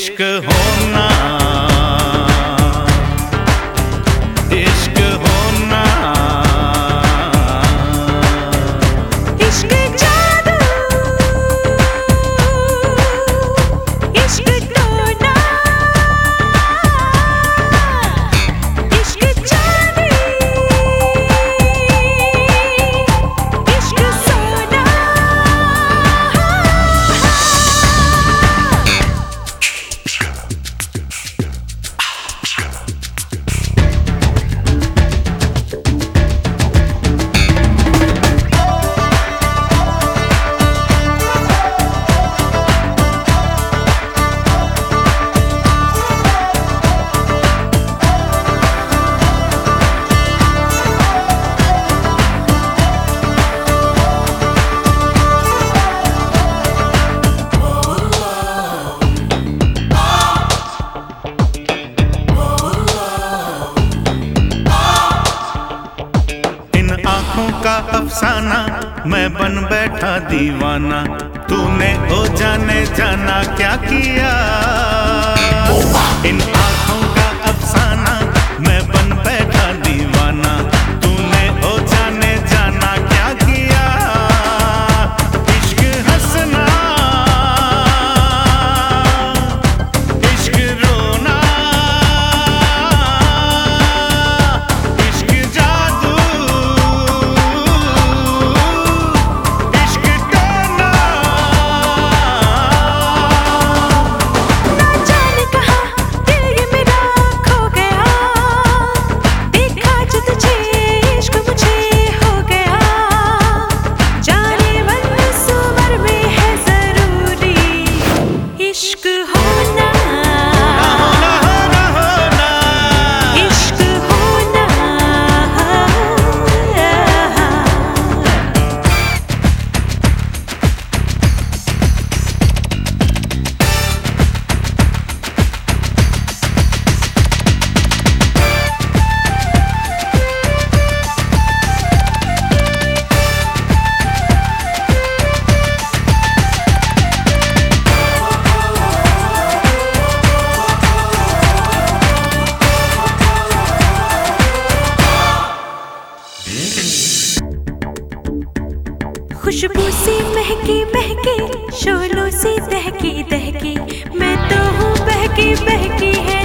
इश्क होना, इश्क होना, इश्क जादू, इश्क टोना, इश्क चांदी, इश्क सोना। का अफसाना मैं बन बैठा दीवाना, तूने ओ जाने जाना क्या किया। इन आँखों का अफसाना मैं बन बैठा दीवाना, तूने ओ जाने जाना क्या किया। इश्क हंसना, इश्क रोना, इश्क जादू, इश्क होना, इश्क होना। खुशबू सी महकी महकी, शोलों सी दहकी दहकी, मैं तो हूँ बहकी बहकी है